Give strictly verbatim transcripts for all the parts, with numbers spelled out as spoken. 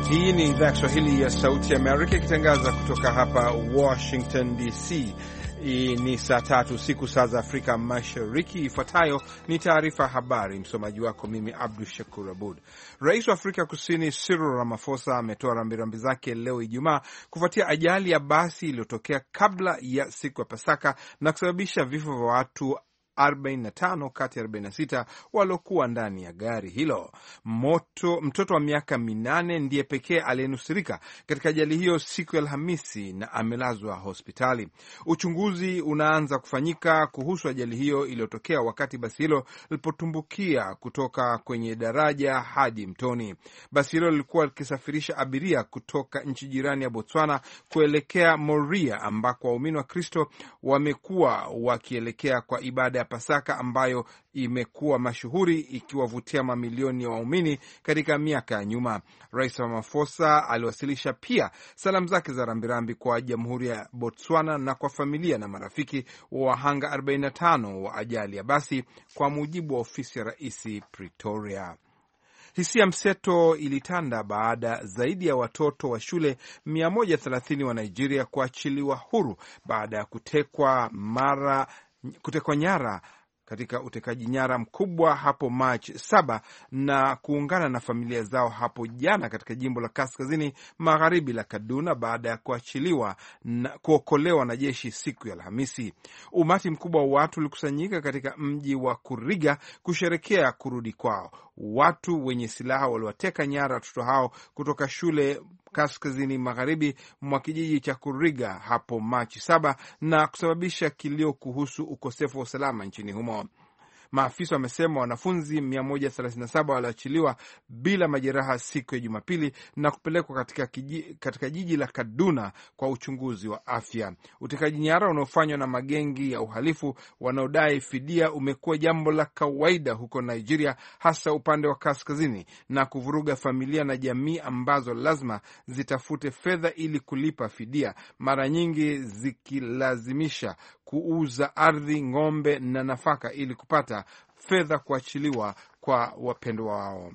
Hii ni idhaa ya Kiswahili ya Sauti Amerika ikitangaza kutoka hapa Washington D C. Hii ni saa tatu usiku saa za Afrika Mashariki. Ifuatayo ni taarifa ya habari. Msomaji wako mimi Abdu Shakur Abud. Rais wa Afrika Kusini Cyril Ramaphosa ametoa rambirambi zake leo Ijumaa kufuatia ajali ya basi iliyotokea kabla ya siku ya Pasaka na kusababisha vifo vya watu arobaini na tano kati ya arobaini na sita waliokuwa ndani ya gari hilo. Moto, mtoto wa miaka minane ndiye pekee aliyenusurika katika ajali hiyo siku ya Alhamisi na amelazwa hospitali. Uchunguzi unaanza kufanyika kuhusu ajali hiyo iliyotokea wakati basi hilo lilipotumbukia kutoka kwenye daraja hadi mtoni. Basi hilo lilikuwa likisafirisha abiria kutoka nchi jirani ya Botswana kuelekea Moria ambako waumini wa Kristo wamekuwa wakielekea kwa ibada ya Pasaka ambayo imekuwa mashuhuri ikiwavutia mamilioni ya waumini katika miaka ya nyuma. Rais Ramaphosa aliwasilisha pia salamu zake za rambirambi kwa Jamhuri ya Botswana na kwa familia na marafiki wa wahanga arobaini na tano wa ajali ya basi, kwa mujibu wa ofisi ya Rais Pretoria. Hisia mseto ilitanda baada zaidi ya watoto wa shule mia moja thelathini wa Nigeria kuachiliwa huru baada ya kutekwa mara kutekwa nyara katika utekaji nyara mkubwa hapo Machi saba na kuungana na familia zao hapo jana katika jimbo la kaskazini magharibi la Kaduna baada ya kuachiliwa na kuokolewa na jeshi siku ya Alhamisi. Umati mkubwa wa watu ulikusanyika katika mji wa Kuriga kusherekea kurudi kwao. Watu wenye silaha waliwateka nyara watoto hao kutoka shule kaskazini magharibi mwa kijiji cha Kuriga hapo Machi saba na kusababisha kilio kuhusu ukosefu wa usalama nchini humo. Maafisa wamesema wanafunzi mia moja thelathini na saba waliachiliwa bila majeraha siku ya Jumapili na kupelekwa katika, kiji, katika jiji la Kaduna kwa uchunguzi wa afya. Utekaji nyara unaofanywa na magengi ya uhalifu wanaodai fidia umekuwa jambo la kawaida huko Nigeria, hasa upande wa kaskazini, na kuvuruga familia na jamii ambazo lazima zitafute fedha ili kulipa fidia, mara nyingi zikilazimisha kuuza ardhi, ng'ombe na nafaka ili kupata fedha kuachiliwa kwa wapendwa wao.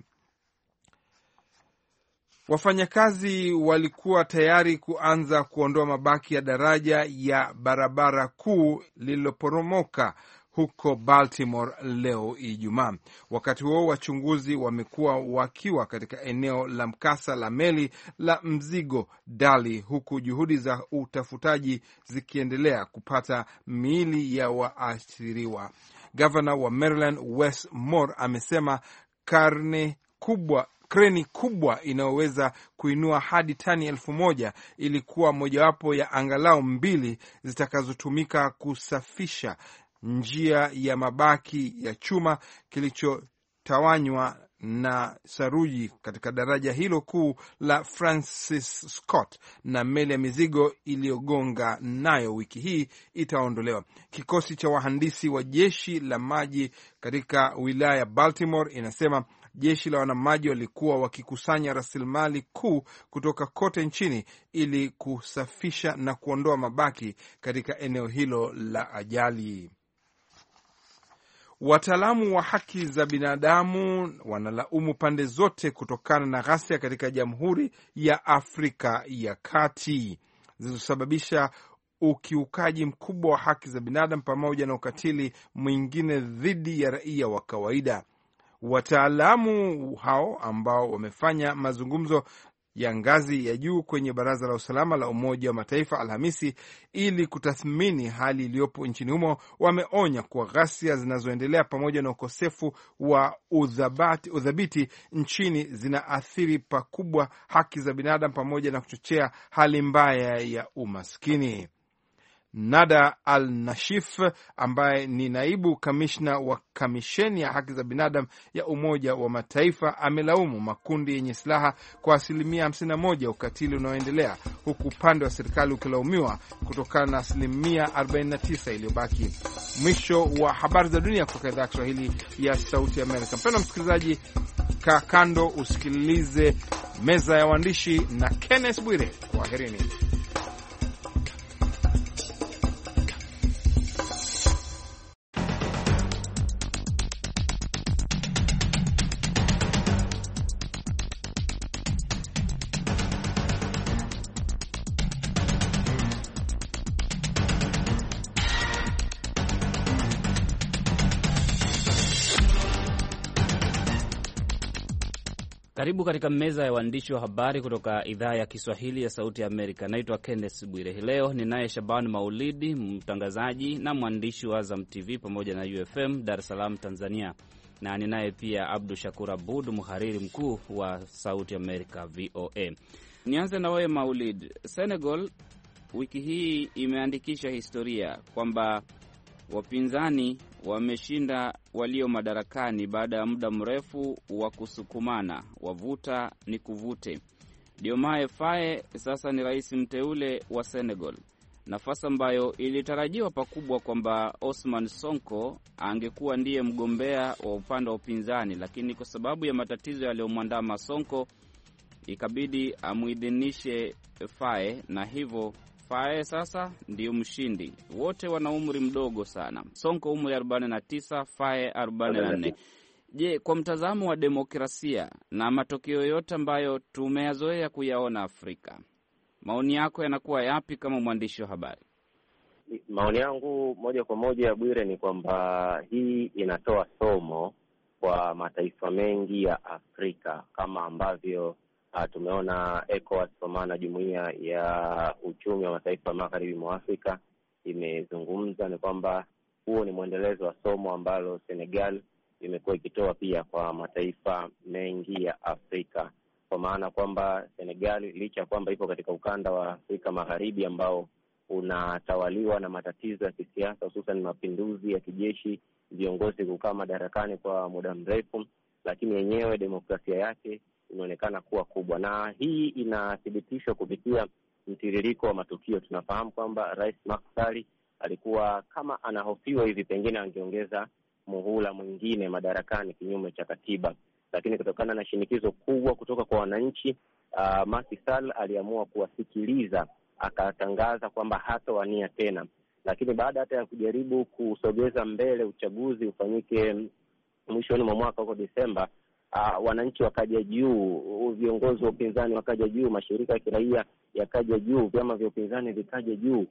Wafanyakazi walikuwa tayari kuanza kuondoa mabaki ya daraja ya barabara kuu lililoporomoka huko Baltimore leo Ijumaa. Wakati huo wachunguzi wamekuwa wakiwa katika eneo la mkasa la meli la mzigo Dali, huku juhudi za utafutaji zikiendelea kupata miili ya waathiriwa. Gavana wa Maryland Wes Moore amesema karne kubwa kreni kubwa inayoweza kuinua hadi tani elfu moja ilikuwa mojawapo ya angalau mbili zitakazotumika kusafisha njia ya mabaki ya chuma kilichotawanywa na saruji katika daraja hilo kuu la Francis Scott, na meli ya mizigo iliyogonga nayo wiki hii itaondolewa. Kikosi cha wahandisi wa jeshi la maji katika wilaya ya Baltimore inasema jeshi la wanamaji walikuwa wakikusanya rasilimali kuu kutoka kote nchini ili kusafisha na kuondoa mabaki katika eneo hilo la ajali. Wataalamu wa haki za binadamu wanalaumu pande zote kutokana na ghasia katika Jamhuri ya Afrika ya Kati zilizosababisha ukiukaji mkubwa wa haki za binadamu pamoja na ukatili mwingine dhidi ya raia wa kawaida. Wataalamu hao ambao wamefanya mazungumzo ya ngazi ya juu kwenye Baraza la Usalama la Umoja wa Mataifa Alhamisi ili kutathmini hali iliyopo nchini humo, wameonya kuwa ghasia zinazoendelea pamoja na ukosefu wa udhabati, udhabiti nchini zinaathiri pakubwa haki za binadamu pamoja na kuchochea hali mbaya ya umaskini. Nada Al-Nashif ambaye ni naibu kamishna wa kamisheni ya haki za binadamu ya Umoja wa Mataifa amelaumu makundi yenye silaha kwa asilimia hamsini na moja ukatili unaoendelea, huku upande wa serikali ukilaumiwa kutokana na asilimia arobaini na tisa iliyobaki. Mwisho wa habari za dunia kutoka idhaa ya Kiswahili ya Sauti ya Amerika. Mpendwa msikilizaji, kaa kando usikilize meza ya waandishi na Kenneth Bwire. Kwaherini. Karibu katika meza ya waandishi wa habari kutoka idhaa ya Kiswahili ya Sauti ya Amerika. Naitwa Kenneth Bwire. Leo ninaye Shaban Maulidi, mtangazaji na mwandishi wa Azam T V pamoja na U F M Dar es Salaam, Tanzania, na ninaye pia Abdu Shakur Abud, mhariri mkuu wa Sauti ya Amerika V O A. Nianze na wewe Maulid. Senegal wiki hii imeandikisha historia kwamba wapinzani wameshinda walio madarakani baada ya muda mrefu wa kusukumana, wavuta ni kuvute. Diomaye Faye sasa ni rais mteule wa Senegal, nafasi ambayo ilitarajiwa pakubwa kwamba Ousmane Sonko angekuwa ndiye mgombea wa upande wa upinzani, lakini kwa sababu ya matatizo yaliyomwandama Sonko ikabidi amuidhinishe Faye, na hivyo Faye sasa ndiyo mshindi. Wote wana umri mdogo sana. Sonko umri arobaini na tisa, Faye arobaini na nne. Je, kwa mtazamo wa demokrasia na matokeo yote ambayo tumeyazoea kuyaona Afrika, maoni yako yanakuwa yapi kama mwandishi wa habari? Maoni yangu moja kwa moja, Bwire, ni kwamba hii inatoa somo kwa mataifa mengi ya Afrika, kama ambavyo Uh, tumeona ECOWAS, kwa maana jumuiya ya uchumi wa mataifa magharibi mwa Afrika, imezungumza. Ni kwamba huo ni mwendelezo wa somo ambalo Senegal imekuwa ikitoa pia kwa mataifa mengi ya Afrika, kwa maana kwamba Senegal licha kwamba ipo katika ukanda wa Afrika magharibi ambao unatawaliwa na matatizo ya kisiasa, hususan mapinduzi ya kijeshi, viongozi kukaa madarakani kwa muda mrefu, lakini yenyewe demokrasia yake inaonekana kuwa kubwa, na hii inathibitishwa kupitia mtiririko wa matukio. Tunafahamu kwamba Rais Macky Sall alikuwa kama anahofiwa hivi pengine angeongeza muhula mwingine madarakani kinyume cha katiba, lakini kutokana na shinikizo kubwa kutoka kwa wananchi, uh, Macky Sall aliamua kuwasikiliza, akatangaza kwamba hatawania tena. Lakini baada hata ya kujaribu kusogeza mbele uchaguzi ufanyike mwishoni mwa mwaka huko Desemba, Uh, wananchi wakaja juu, viongozi wa upinzani wakaja juu, mashirika ya kiraia yakaja juu, vyama vya upinzani vikaja juu.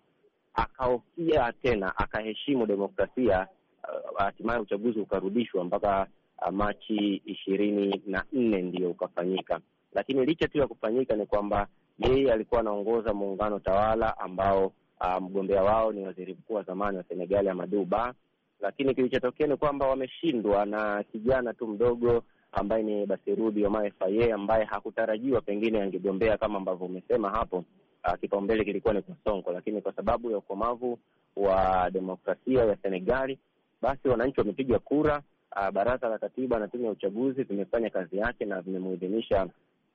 Akahofia tena, akaheshimu demokrasia, hatimaye uh, uchaguzi ukarudishwa mpaka uh, Machi ishirini na nne ndio ukafanyika. Lakini licha tu ya kufanyika ni kwamba yeye alikuwa anaongoza muungano tawala ambao uh, mgombea wao ni waziri mkuu wa zamani wa Senegal Amadou Ba, lakini kilichotokea ni kwamba wameshindwa na kijana tu mdogo ambaye ni Bassirou Diomaye Faye, ambaye hakutarajiwa pengine angegombea kama ambavyo umesema hapo. Kipaumbele kilikuwa ni kwa Sonko, lakini kwa sababu ya ukomavu wa demokrasia ya Senegali, basi wananchi wamepiga kura. A, baraza la katiba na tume ya uchaguzi vimefanya kazi yake na vimemuidhinisha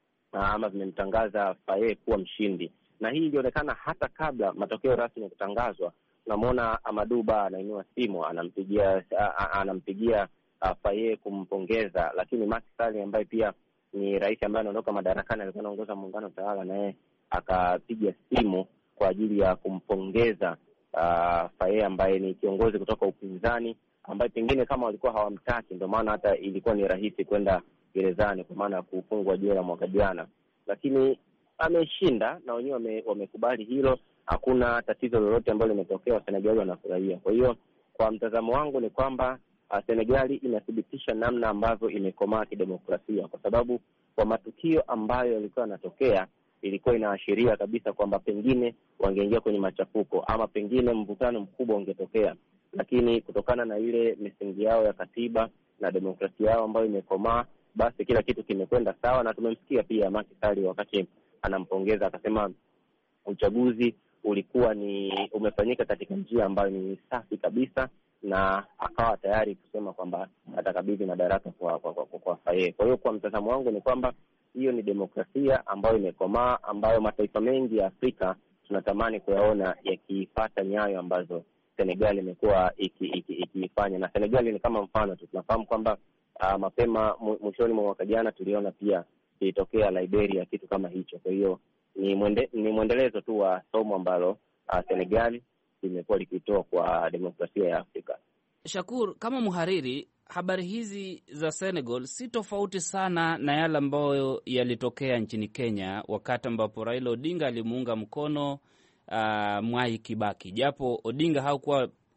ama vimemtangaza Faye kuwa mshindi. Na hii ilionekana hata kabla matokeo rasmi kutangazwa. Tunamwona Amadou Ba anainua simu, anampigia anampigia Uh, Faye kumpongeza, lakini Macky Sall ambaye pia ni rais ambaye anaondoka madarakani, alikuwa anaongoza muungano tawala, naye akapiga simu kwa ajili ya kumpongeza uh, Faye ambaye ni kiongozi kutoka upinzani, ambaye pengine kama walikuwa hawamtaki ndio maana hata ilikuwa ni rahisi kwenda gerezani kwa maana kufungwa jela mwaka jana. Lakini ameshinda na wenyewe wamekubali hilo, hakuna tatizo lolote ambalo limetokea, Senegal wanafurahia. Kwa hiyo kwa mtazamo wangu ni kwamba Uh, Senegali inathibitisha namna ambavyo imekomaa kidemokrasia, kwa sababu kwa matukio ambayo yalikuwa yanatokea ilikuwa inaashiria kabisa kwamba pengine wangeingia kwenye machafuko ama pengine mvutano mkubwa ungetokea, lakini kutokana na ile misingi yao ya katiba na demokrasia yao ambayo imekomaa, basi kila kitu kimekwenda sawa. Na tumemsikia pia Macky Sall wakati anampongeza akasema uchaguzi ulikuwa ni umefanyika katika njia ambayo ni safi kabisa, na akawa tayari kusema kwamba atakabidhi madaraka kwa kwa, kwa, kwa Faye. Kwa hiyo kwa mtazamo wangu ni kwamba hiyo ni demokrasia ambayo imekomaa, ambayo mataifa mengi ya Afrika tunatamani kuyaona yakipata nyayo ambazo Senegal imekuwa ikifanya iki, iki, na Senegal ni kama mfano tu. Tunafahamu kwamba uh, mapema mwishoni mwa mwaka jana tuliona pia ilitokea Liberia kitu kama hicho. Kwa hiyo ni mwende, ni mwendelezo tu wa somo ambalo uh, Senegal imekuwa likitoa kwa demokrasia ya Afrika. Shakur, kama mhariri, habari hizi za Senegal si tofauti sana na yale ambayo yalitokea nchini Kenya wakati ambapo Raila Odinga alimuunga mkono uh, Mwai Kibaki. Japo Odinga hakuwa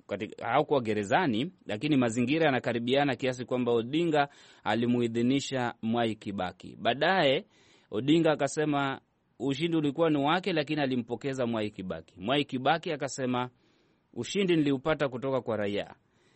katika hakuwa gerezani, lakini mazingira yanakaribiana kiasi kwamba Odinga alimuidhinisha Mwai Kibaki. Baadaye Odinga akasema ushindi ulikuwa ni wake, lakini alimpokeza Mwai Kibaki. Mwai Kibaki akasema ushindi niliupata kutoka kwa raia.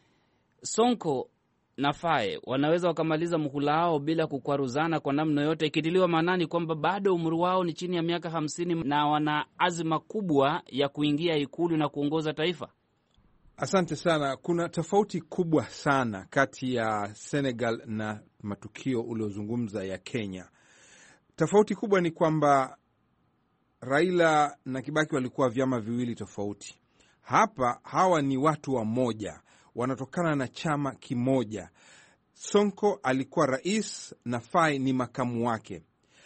Sonko na Faye wanaweza wakamaliza muhula wao bila kukwaruzana kwa namna yote, ikitiliwa maanani kwamba bado umri wao ni chini ya miaka hamsini na wana azma kubwa ya kuingia ikulu na kuongoza taifa. Asante sana. Kuna tofauti kubwa sana kati ya Senegal na matukio uliozungumza ya Kenya. Tofauti kubwa ni kwamba Raila na Kibaki walikuwa vyama viwili tofauti. Hapa hawa ni watu wa moja, wanatokana na chama kimoja. Sonko alikuwa rais na Faye ni makamu wake,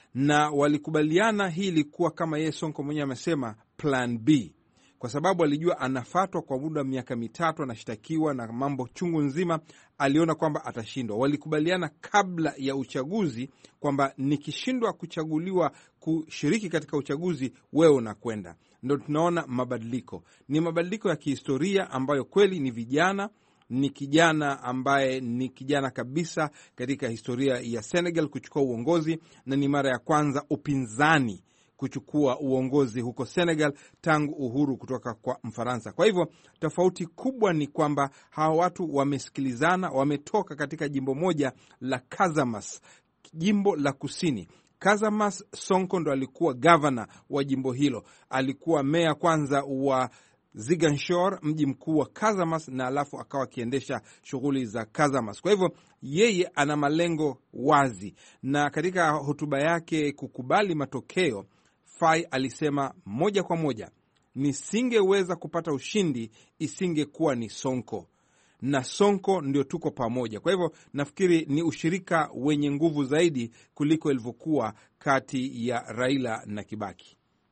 na walikubaliana hii ilikuwa kama yeye Sonko mwenyewe amesema plan B, kwa sababu alijua anafatwa kwa muda wa miaka mitatu, anashtakiwa na mambo chungu nzima. Aliona kwamba atashindwa. Walikubaliana kabla ya uchaguzi kwamba nikishindwa kuchaguliwa kushiriki katika uchaguzi, wewe unakwenda. Ndio tunaona mabadiliko, ni mabadiliko ya kihistoria ambayo kweli ni vijana, ni kijana ambaye ni kijana kabisa katika historia ya Senegal kuchukua uongozi, na ni mara ya kwanza upinzani kuchukua uongozi huko Senegal tangu uhuru kutoka kwa Mfaransa. Kwa hivyo tofauti kubwa ni kwamba hawa watu wamesikilizana, wametoka katika jimbo moja la Casamance, jimbo la kusini. Casamance, Sonko ndo alikuwa governor wa jimbo hilo, alikuwa meya kwanza wa Ziguinchor, mji mkuu wa Casamance, na alafu akawa akiendesha shughuli za Casamance. Kwa hivyo yeye ana malengo wazi, na katika hotuba yake kukubali matokeo, Faye alisema moja kwa moja, nisingeweza kupata ushindi isingekuwa ni Sonko, na Sonko ndio tuko pamoja. Kwa hivyo nafikiri ni ushirika wenye nguvu zaidi kuliko ilivyokuwa kati ya Raila na Kibaki.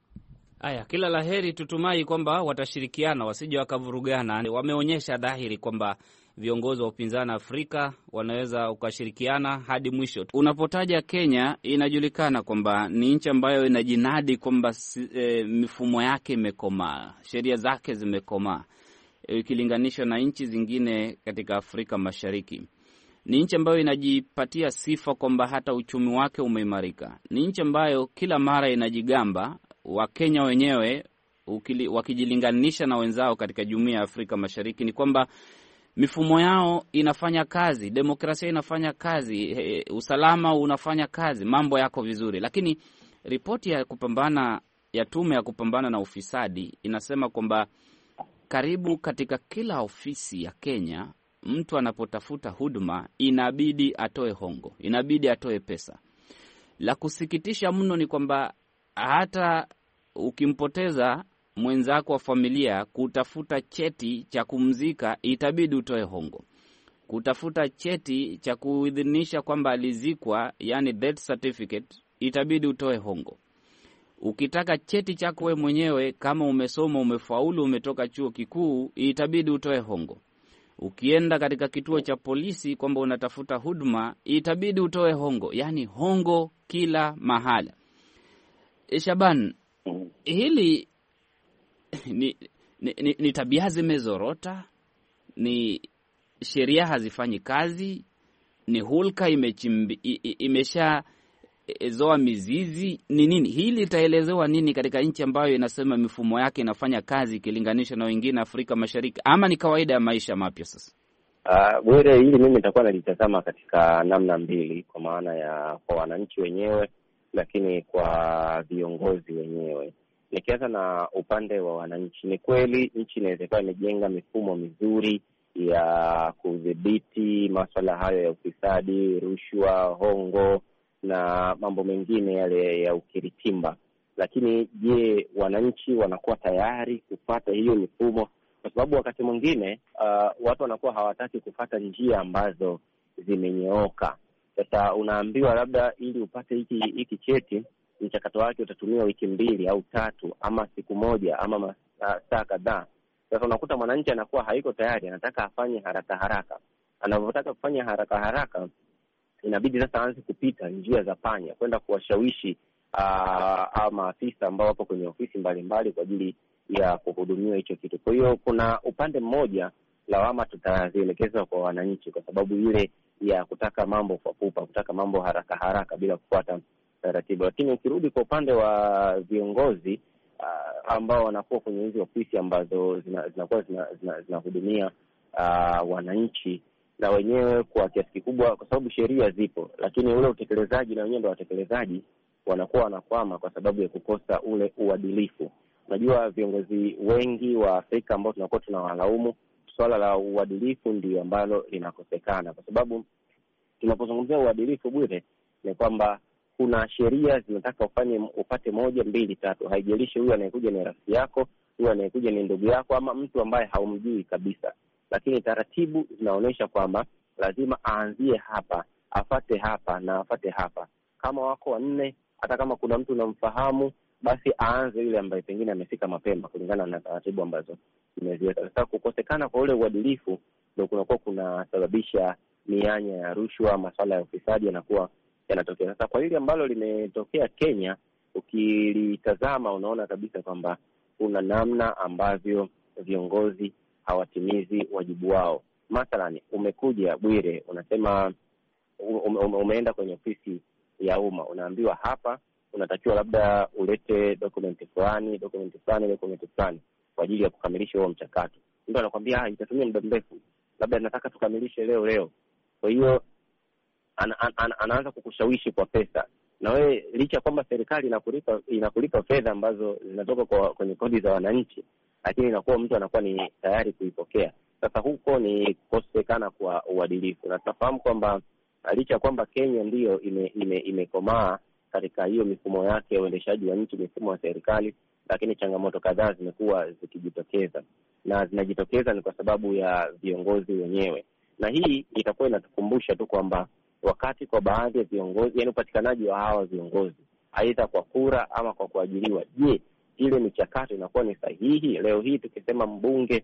Aya, kila laheri, tutumai kwamba watashirikiana, wasije wakavurugana. Wameonyesha dhahiri kwamba viongozi wa upinzani Afrika wanaweza ukashirikiana hadi mwisho. Unapotaja Kenya, inajulikana kwamba ni nchi ambayo inajinadi kwamba e, mifumo yake imekomaa, sheria zake zimekomaa ikilinganishwa e, na nchi zingine katika Afrika Mashariki. Ni nchi ambayo inajipatia sifa kwamba hata uchumi wake umeimarika. Ni nchi ambayo kila mara inajigamba, Wakenya wenyewe ukili, wakijilinganisha na wenzao katika Jumuiya ya Afrika Mashariki, ni kwamba mifumo yao inafanya kazi, demokrasia inafanya kazi, e, usalama unafanya kazi, mambo yako vizuri. Lakini ripoti ya kupambana ya tume ya kupambana na ufisadi inasema kwamba karibu katika kila ofisi ya Kenya, mtu anapotafuta huduma inabidi atoe hongo, inabidi atoe pesa. La kusikitisha mno ni kwamba hata ukimpoteza mwenzako wa familia, kutafuta cheti cha kumzika itabidi utoe hongo. Kutafuta cheti cha kuidhinisha kwamba alizikwa, yani death certificate, itabidi utoe hongo. Ukitaka cheti chako wewe mwenyewe, kama umesoma, umefaulu, umetoka chuo kikuu, itabidi utoe hongo. Ukienda katika kituo cha polisi kwamba unatafuta huduma, itabidi utoe hongo. Yani hongo kila mahala. Shaban, hili ni, ni, ni, ni tabia zimezorota, ni sheria hazifanyi kazi, ni hulka imechimbi, imesha zoa mizizi, ni nini? Hili itaelezewa nini katika nchi ambayo inasema mifumo yake inafanya kazi ikilinganisha na wengine Afrika Mashariki, ama ni kawaida ya maisha mapya sasa? Uh, bwere hili mimi nitakuwa nalitazama katika namna mbili, kwa maana ya kwa wananchi wenyewe, lakini kwa viongozi wenyewe. Nikianza na upande wa wananchi, ni kweli nchi inaweza imejenga mifumo mizuri ya kudhibiti masuala hayo ya ufisadi, rushwa, hongo na mambo mengine yale ya ukiritimba. Lakini je, wananchi wanakuwa tayari kupata hiyo mifumo? Kwa sababu wakati mwingine uh, watu wanakuwa hawataki kupata njia ambazo zimenyooka. Sasa unaambiwa labda ili upate hiki hiki cheti, mchakato wake utatumia wiki mbili au tatu ama siku moja ama saa kadhaa. Sasa unakuta mwananchi anakuwa haiko tayari, anataka afanye haraka haraka. Anapotaka kufanya haraka haraka, inabidi sasa aanze kupita njia za panya kwenda kuwashawishi uh, maafisa ambao wapo kwenye ofisi mbalimbali kwa ajili ya kuhudumia hicho kitu. Kwa hiyo kuna upande mmoja lawama tutazielekeza kwa wananchi, kwa sababu ile ya kutaka mambo kwa pupa, kutaka mambo haraka haraka bila kufuata taratibu. Lakini ukirudi kwa upande wa viongozi uh, ambao wanakuwa kwenye hizo ofisi ambazo zinakuwa zina, zina, zinahudumia uh, wananchi, na wenyewe kwa kiasi kikubwa, kwa sababu sheria zipo, lakini ule utekelezaji na wenyewe ndio watekelezaji wanakuwa wanakwama kwa sababu ya kukosa ule uadilifu. Unajua viongozi wengi wa Afrika ambao tunakuwa tunawalaumu, swala la uadilifu ndio ambalo linakosekana, kwa sababu tunapozungumzia uadilifu Bwire ni kwamba kuna sheria zinataka ufanye upate moja mbili tatu, haijalishi huyu anayekuja ni rafiki yako, huyu anayekuja ni ndugu yako ama mtu ambaye haumjui kabisa, lakini taratibu zinaonyesha kwamba lazima aanzie hapa, afate hapa na afate hapa. Kama wako wanne, hata kama kuna mtu unamfahamu, basi aanze yule ambaye pengine amefika mapema kulingana na taratibu ambazo zimeziweka. Sasa kukosekana kwa ule uadilifu ndio kunakuwa kunasababisha mianya ya rushwa, masuala ya ufisadi yanakuwa yanatokea. Sasa kwa hili ambalo limetokea Kenya, ukilitazama unaona kabisa kwamba kuna namna ambavyo viongozi hawatimizi wajibu wao. Mathalani, umekuja Bwire, unasema ume, ume, umeenda kwenye ofisi ya umma, unaambiwa hapa unatakiwa labda ulete dokumenti fulani, dokumenti fulani, dokumenti fulani kwa ajili ya kukamilisha huo mchakato. Ndio anakuambia ah, itatumia muda mrefu, labda nataka tukamilishe leo leo. Kwa hiyo ana, ana, anaanza kukushawishi kwa pesa, na wewe licha kwamba serikali inakulipa inakulipa fedha ambazo zinatoka kwa kwenye kodi za wananchi, lakini inakuwa mtu anakuwa ni tayari kuipokea. Sasa huko ni kukosekana kwa uadilifu, na tunafahamu kwamba licha kwamba Kenya ndiyo imekomaa ime, ime katika hiyo mifumo yake ya uendeshaji wa nchi, mifumo ya serikali, lakini changamoto kadhaa zimekuwa zikijitokeza, na zinajitokeza ni kwa sababu ya viongozi wenyewe. Na hii itakuwa inatukumbusha tu kwamba wakati kwa baadhi ya viongozi, yani upatikanaji wa hawa viongozi aidha kwa kura ama kwa kuajiriwa, je, ile michakato inakuwa ni sahihi? Leo hii tukisema mbunge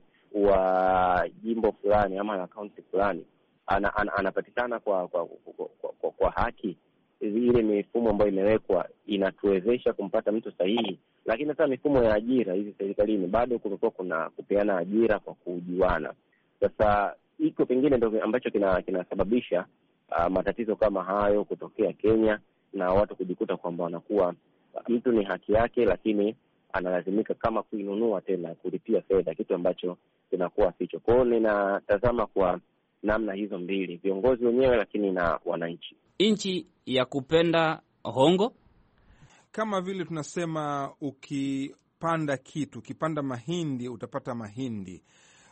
wa jimbo fulani ama na kaunti fulani ana, ana, anapatikana kwa kwa, kwa, kwa, kwa kwa haki, ile mifumo ambayo imewekwa inatuwezesha kumpata mtu sahihi. Lakini hata mifumo ya ajira hizi serikalini bado kumekuwa kuna kupeana ajira kwa kujuana. Sasa iko pengine ndio ambacho kinasababisha kina uh, matatizo kama hayo kutokea Kenya, na watu kujikuta kwamba wanakuwa mtu ni haki yake, lakini analazimika kama kuinunua tena, kulipia fedha, kitu ambacho kinakuwa sicho. Kwa hiyo ninatazama kwa namna hizo mbili, viongozi wenyewe lakini na wananchi. Nchi ya kupenda hongo, kama vile tunasema ukipanda kitu, ukipanda mahindi utapata mahindi,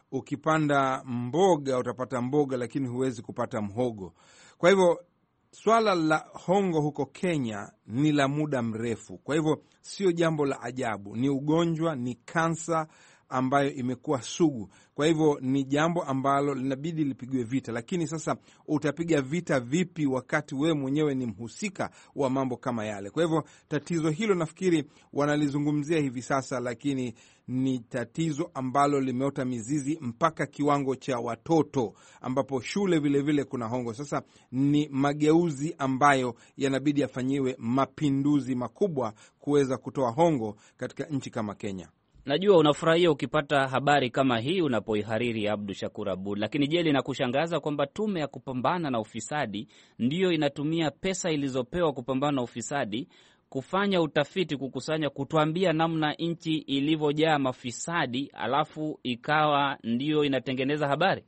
ukipanda mboga utapata mboga, lakini huwezi kupata mhogo. Kwa hivyo swala la hongo huko Kenya ni la muda mrefu, kwa hivyo sio jambo la ajabu. Ni ugonjwa, ni kansa ambayo imekuwa sugu. Kwa hivyo ni jambo ambalo linabidi lipigwe vita. Lakini sasa utapiga vita vipi wakati wewe mwenyewe ni mhusika wa mambo kama yale? Kwa hivyo tatizo hilo nafikiri wanalizungumzia hivi sasa, lakini ni tatizo ambalo limeota mizizi mpaka kiwango cha watoto, ambapo shule vile vile kuna hongo. Sasa ni mageuzi ambayo yanabidi yafanyiwe mapinduzi makubwa kuweza kutoa hongo katika nchi kama Kenya. Najua unafurahia ukipata habari kama hii unapoihariri, Abdu Shakur Abud, lakini je, linakushangaza kwamba tume ya kupambana na ufisadi ndiyo inatumia pesa ilizopewa kupambana na ufisadi kufanya utafiti, kukusanya, kutuambia namna nchi ilivyojaa mafisadi, alafu ikawa ndiyo inatengeneza habari?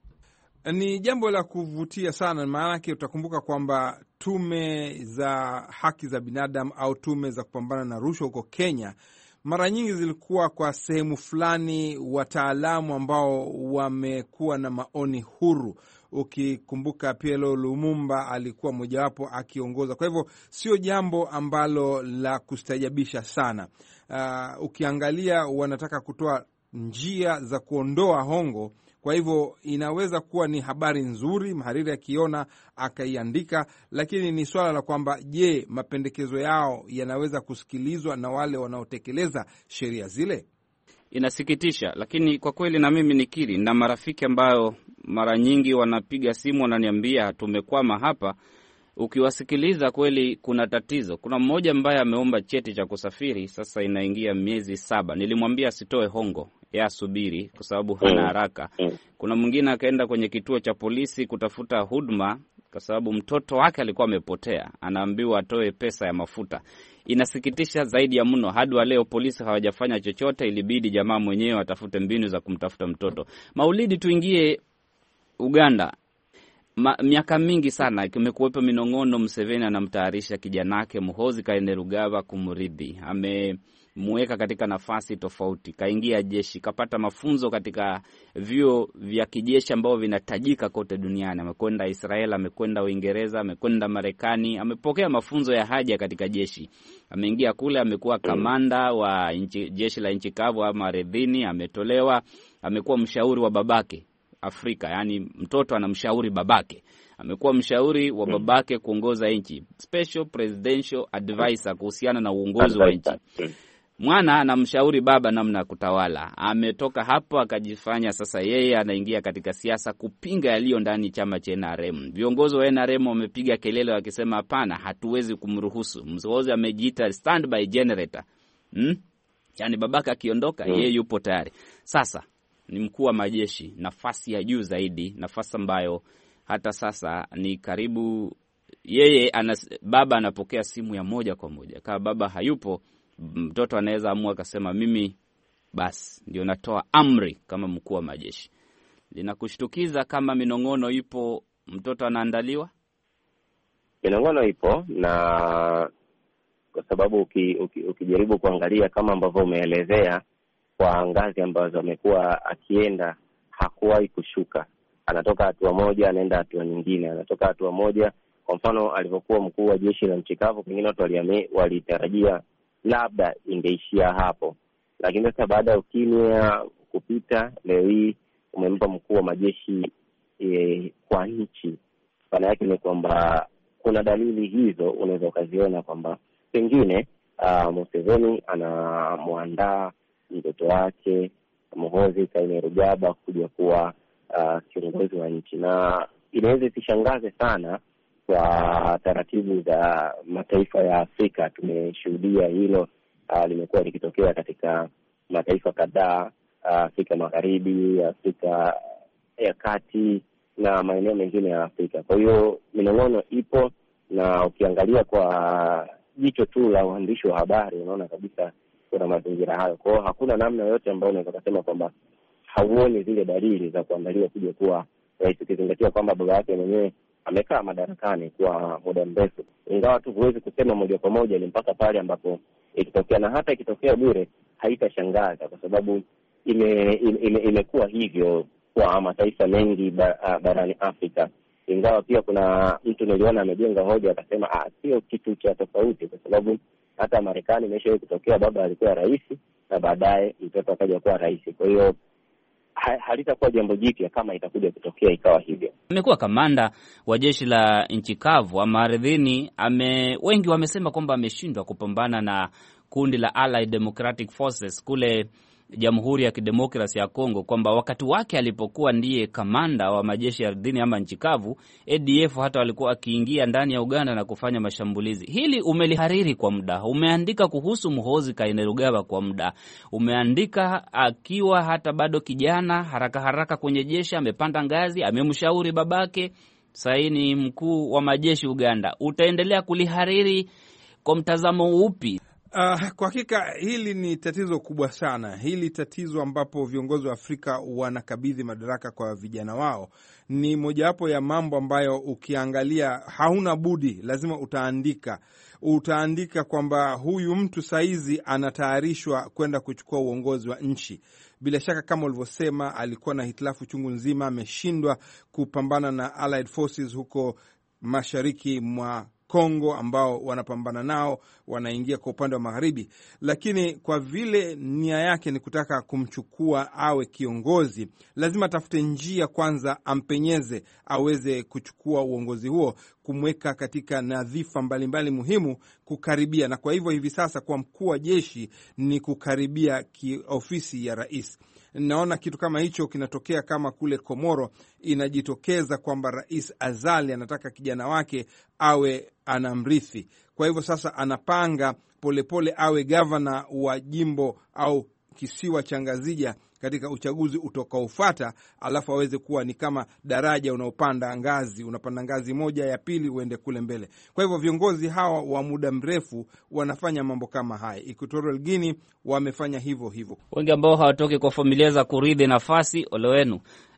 Ni jambo la kuvutia sana, maana yake utakumbuka kwamba tume za haki za binadamu au tume za kupambana na rushwa huko Kenya mara nyingi zilikuwa kwa sehemu fulani wataalamu ambao wamekuwa na maoni huru. Ukikumbuka P L O Lumumba alikuwa mojawapo akiongoza. Kwa hivyo sio jambo ambalo la kustajabisha sana. Uh, ukiangalia wanataka kutoa njia za kuondoa hongo. Kwa hivyo inaweza kuwa ni habari nzuri, mhariri akiona akaiandika, lakini ni swala la kwamba je, mapendekezo yao yanaweza kusikilizwa na wale wanaotekeleza sheria zile? Inasikitisha, lakini kwa kweli na mimi nikiri na marafiki ambayo mara nyingi wanapiga simu wananiambia tumekwama hapa, ukiwasikiliza kweli kuna tatizo. Kuna mmoja ambaye ameomba cheti cha kusafiri, sasa inaingia miezi saba. Nilimwambia asitoe hongo, ya subiri kwa sababu hana haraka. Kuna mwingine akaenda kwenye kituo cha polisi kutafuta huduma kwa sababu mtoto wake alikuwa amepotea, anaambiwa atoe pesa ya mafuta. Inasikitisha zaidi ya mno, hadi wa leo polisi hawajafanya chochote, ilibidi jamaa mwenyewe atafute mbinu za kumtafuta mtoto. Maulidi, tuingie Uganda. Ma, miaka mingi sana kumekuwepo minong'ono, Museveni anamtayarisha kijanake Muhoozi Kainerugaba kumridhi. Amemweka katika nafasi tofauti, kaingia jeshi, kapata mafunzo katika vyuo vya kijeshi ambao vinatajika kote duniani. Amekwenda Israel, amekwenda Uingereza, amekwenda Marekani, amepokea mafunzo ya haja katika jeshi. Ameingia kule, amekuwa kamanda wa inchi, jeshi la nchi kavu ama ardhini, ametolewa, amekuwa mshauri wa babake Afrika, yani mtoto anamshauri babake. Amekuwa mshauri wa babake kuongoza nchi, special presidential advisor kuhusiana na uongozi wa nchi. Mwana anamshauri baba namna ya kutawala. Ametoka hapo akajifanya sasa yeye anaingia katika siasa kupinga yaliyo ndani chama cha N R M. Viongozi wa N R M wamepiga kelele wakisema hapana, hatuwezi kumruhusu. Muhoozi amejiita standby generator. Hmm? Yani babake akiondoka yeye yupo tayari. Sasa ni mkuu wa majeshi, nafasi ya juu zaidi, nafasi ambayo hata sasa ni karibu yeye anas, baba anapokea simu ya moja kwa moja. Kama baba hayupo, mtoto anaweza amua akasema mimi basi ndio natoa amri kama mkuu wa majeshi. Linakushtukiza kama minong'ono ipo, mtoto anaandaliwa? Minong'ono ipo, na kwa sababu ukijaribu uki, uki kuangalia kama ambavyo umeelezea, kwa ngazi ambazo amekuwa akienda hakuwahi kushuka. Anatoka hatua moja anaenda hatua nyingine, anatoka hatua moja. Kwa mfano alivyokuwa mkuu wa jeshi la nchi kavu, pengine watu walitarajia labda ingeishia hapo, lakini sasa baada ya ukimya kupita, leo hii umempa mkuu wa majeshi e, kwa nchi. Maana yake ni kwamba kuna dalili hizo unaweza ukaziona kwamba pengine uh, Museveni anamuandaa mtoto wake Muhoozi Kainerugaba kuja kuwa uh, kiongozi wa nchi. Na inaweza isishangaze sana kwa taratibu za mataifa ya Afrika. Tumeshuhudia hilo uh, limekuwa likitokea katika mataifa kadhaa, uh, Afrika Magharibi, Afrika ya Kati na maeneo mengine ya Afrika. Kwa hiyo minong'ono ipo, na ukiangalia kwa jicho tu la uandishi wa habari unaona kabisa kuna mazingira hayo. Kwa hiyo hakuna namna yote ambayo unaweza kusema kwamba hauoni zile dalili za kuandaliwa kuja kuwa rais, ukizingatia kwamba baba yake mwenyewe amekaa madarakani kwa muda mrefu. Ingawa tu huwezi kusema moja kwa moja ni mpaka pale ambapo ikitokea, na hata ikitokea bure haitashangaza kwa sababu ime, ime, imekuwa hivyo kwa mataifa mengi barani Afrika. Ingawa pia kuna mtu niliona amejenga hoja akasema ah, sio kitu cha tofauti kwa sababu hata Marekani imeshawahi kutokea baba alikuwa rais na baadaye mtoto akaja kuwa rais. Kwa hiyo ha, halitakuwa jambo jipya kama itakuja kutokea ikawa hivyo. Amekuwa kamanda wa jeshi la nchi kavu ama ardhini. Ame wengi wamesema kwamba ameshindwa kupambana na kundi la Allied Democratic Forces kule Jamhuri ya Kidemokrasi ya Kongo, kwamba wakati wake alipokuwa ndiye kamanda wa majeshi ya ardhini ama nchi kavu, A D F hata walikuwa akiingia ndani ya Uganda na kufanya mashambulizi. Hili umelihariri kwa muda, umeandika kuhusu Muhoozi Kainerugaba kwa muda, umeandika akiwa hata bado kijana, haraka haraka kwenye jeshi, amepanda ngazi, amemshauri babake, sasa ni mkuu wa majeshi Uganda. Utaendelea kulihariri kwa mtazamo upi? Uh, kwa hakika hili ni tatizo kubwa sana. Hili tatizo ambapo viongozi wa Afrika wanakabidhi madaraka kwa vijana wao ni mojawapo ya mambo ambayo ukiangalia hauna budi, lazima utaandika. Utaandika kwamba huyu mtu saizi anatayarishwa kwenda kuchukua uongozi wa nchi. Bila shaka kama ulivyosema, alikuwa na hitilafu chungu nzima, ameshindwa kupambana na Allied Forces huko mashariki mwa Kongo ambao wanapambana nao, wanaingia kwa upande wa magharibi, lakini kwa vile nia yake ni kutaka kumchukua awe kiongozi, lazima tafute njia kwanza ampenyeze aweze kuchukua uongozi huo, kumweka katika nadhifa mbalimbali muhimu, kukaribia. Na kwa hivyo hivi sasa kwa mkuu wa jeshi ni kukaribia ofisi ya rais. Naona kitu kama hicho kinatokea kama kule Komoro, inajitokeza kwamba Rais Azali anataka kijana wake awe anamrithi. Kwa hivyo sasa anapanga polepole pole awe gavana wa jimbo au kisiwa cha Ngazija katika uchaguzi utakaofuata, alafu aweze kuwa ni kama daraja unaopanda ngazi, unapanda ngazi moja ya pili uende kule mbele. Kwa hivyo viongozi hawa wa muda mrefu wanafanya mambo kama haya. Equatorial Guinea wamefanya hivyo hivyo. Wengi ambao hawatoki kwa familia za kurithi nafasi ole wenu.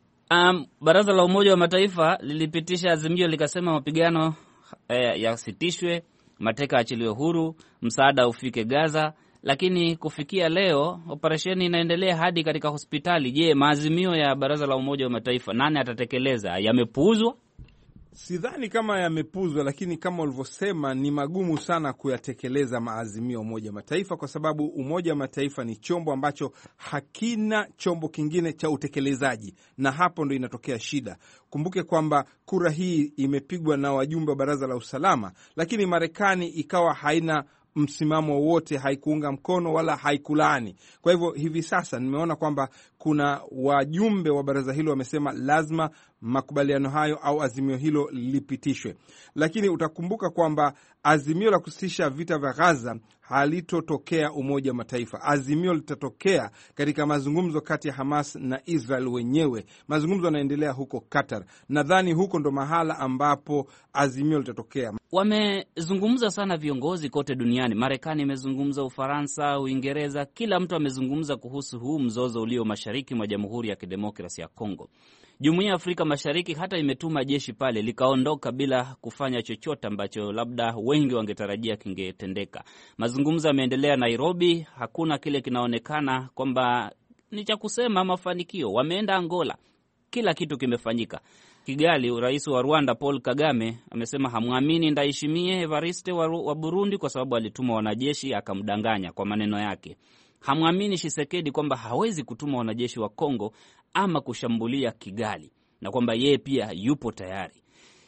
Um, Baraza la Umoja wa Mataifa lilipitisha azimio likasema mapigano eh, yasitishwe, mateka achiliwe huru, msaada ufike Gaza. Lakini kufikia leo operesheni inaendelea hadi katika hospitali. Je, maazimio ya Baraza la Umoja wa Mataifa nani atatekeleza? Yamepuuzwa? Sidhani kama yamepuzwa, lakini kama ulivyosema ni magumu sana kuyatekeleza maazimio ya Umoja wa Mataifa, kwa sababu Umoja wa Mataifa ni chombo ambacho hakina chombo kingine cha utekelezaji, na hapo ndo inatokea shida. Kumbuke kwamba kura hii imepigwa na wajumbe wa Baraza la Usalama, lakini Marekani ikawa haina msimamo wote, haikuunga mkono wala haikulaani. Kwa hivyo hivi sasa nimeona kwamba kuna wajumbe wa baraza hilo wamesema lazima makubaliano hayo au azimio hilo lipitishwe. Lakini utakumbuka kwamba azimio la kusitisha vita vya Gaza halitotokea Umoja wa Mataifa. Azimio litatokea katika mazungumzo kati ya Hamas na Israel wenyewe. Mazungumzo yanaendelea huko Qatar. Nadhani huko ndo mahala ambapo azimio litatokea. Wamezungumza sana viongozi kote duniani. Marekani imezungumza, Ufaransa, Uingereza, kila mtu amezungumza kuhusu huu mzozo ulio mashariki mwa Jamhuri ya Kidemokrasia ya Kongo. Jumuiya ya Afrika Mashariki hata imetuma jeshi pale likaondoka bila kufanya chochote ambacho labda wengi wangetarajia kingetendeka. Mazungumzo yameendelea Nairobi, hakuna kile kinaonekana kwamba ni cha kusema mafanikio. Wameenda Angola, kila kitu kimefanyika. Kigali, rais wa Rwanda Paul Kagame amesema hamwamini Ndayishimiye Evariste wa Burundi kwa sababu alituma wanajeshi akamdanganya kwa maneno yake. Hamwamini Tshisekedi kwamba hawezi kutuma wanajeshi wa Kongo ama kushambulia Kigali, na kwamba yeye pia yupo tayari.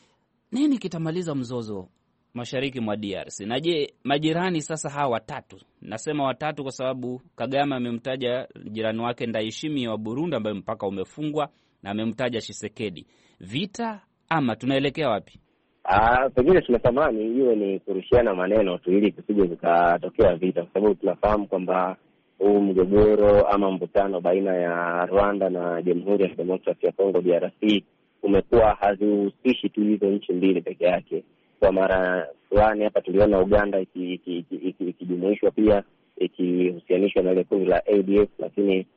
Nini kitamaliza mzozo mashariki mwa D R C? Na je, majirani sasa hawa watatu, nasema watatu kwa sababu Kagame amemtaja jirani wake Ndayishimiye wa Burundi ambaye mpaka umefungwa, na amemtaja Tshisekedi. Vita ama tunaelekea wapi? Ah, pengine tunatamani hiyo ni kurushiana maneno tu ili kusije kukatokea vita, kwa sababu tunafahamu kwamba huu mgogoro ama mvutano baina ya Rwanda na Jamhuri ya Kidemokrasia ya Kongo D R C umekuwa hazihusishi tu hizo nchi mbili peke yake. Kwa mara fulani hapa tuliona Uganda ikijumuishwa pia, ikihusianishwa na ile kundi la A D F, lakini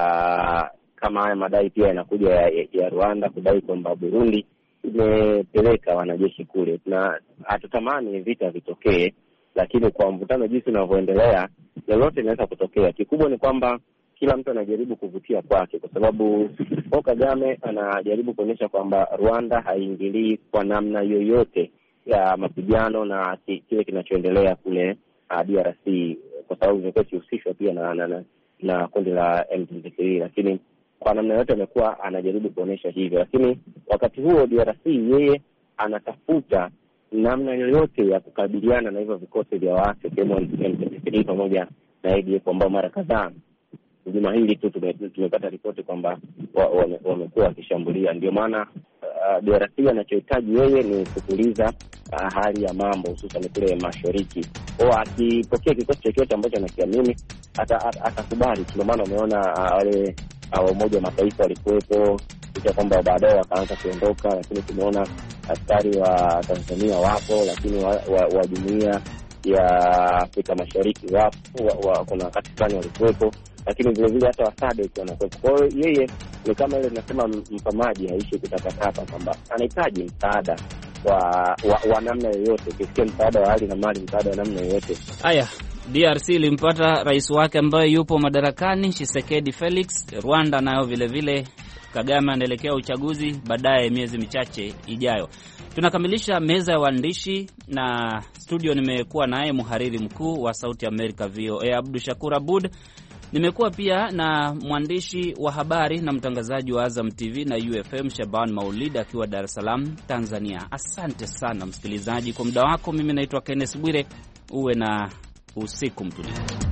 aa, kama haya madai pia yanakuja ya, ya Rwanda kudai kwamba Burundi imepeleka wanajeshi kule. Na hatutamani vita vitokee, lakini kwa mvutano jinsi unavyoendelea lolote linaweza kutokea. Kikubwa ni kwamba kila mtu anajaribu kuvutia kwake, kwa sababu Paul Kagame anajaribu kuonyesha kwamba Rwanda haingilii kwa namna yoyote ya mapigano na kile kinachoendelea kule uh, D R C, kwa sababu imekuwa ikihusishwa pia na na, na, na kundi la M ishirini na tatu, lakini kwa namna yote amekuwa anajaribu kuonyesha hivyo. Lakini wakati huo D R C yeye anatafuta namna yoyote ya kukabiliana na hivyo vikosi vya waasi kama M ishirini na tatu pamoja na A D F ambao mara kadhaa juma hili tu tumepata ripoti kwamba wamekuwa wakishambulia. Ndio maana uh, D R C anachohitaji yeye ni kutuliza uh, hali ya mambo hususan kule mashariki. Kwa akipokea kikosi chochote ambacho anakiamini atakubali. Ndio maana umeona wale uh, Umoja wa Mataifa walikuwepo, kisha kwamba baadaye wakaanza kuondoka, lakini tumeona askari wa Tanzania wapo, lakini wa, wa, wa jumuiya ya Afrika Mashariki wapo, wa, wa, kuna wakati fulani walikuwepo, lakini vile vile hata wasade wanakuwepo. Kwa hiyo yeye ni kama ile tunasema mpamaji haishi kutakataka, kwamba anahitaji msaada wa, wa, wa namna yoyote, kisikia msaada wa hali na mali, msaada wa namna yoyote. Haya, D R C ilimpata rais wake ambaye yupo madarakani Tshisekedi Felix. Rwanda nayo vile vile Kagame anaelekea uchaguzi baadaye miezi michache ijayo. Tunakamilisha meza ya waandishi, na studio nimekuwa naye mhariri mkuu wa Sauti America V O A Abdul Shakur Abud. Nimekuwa pia na mwandishi wa habari na mtangazaji wa Azam T V na U F M Shaban Maulid akiwa Dar es Salaam, Tanzania. Asante sana msikilizaji kwa muda wako. Mimi naitwa Kenneth Bwire. Uwe na usiku mtulivu.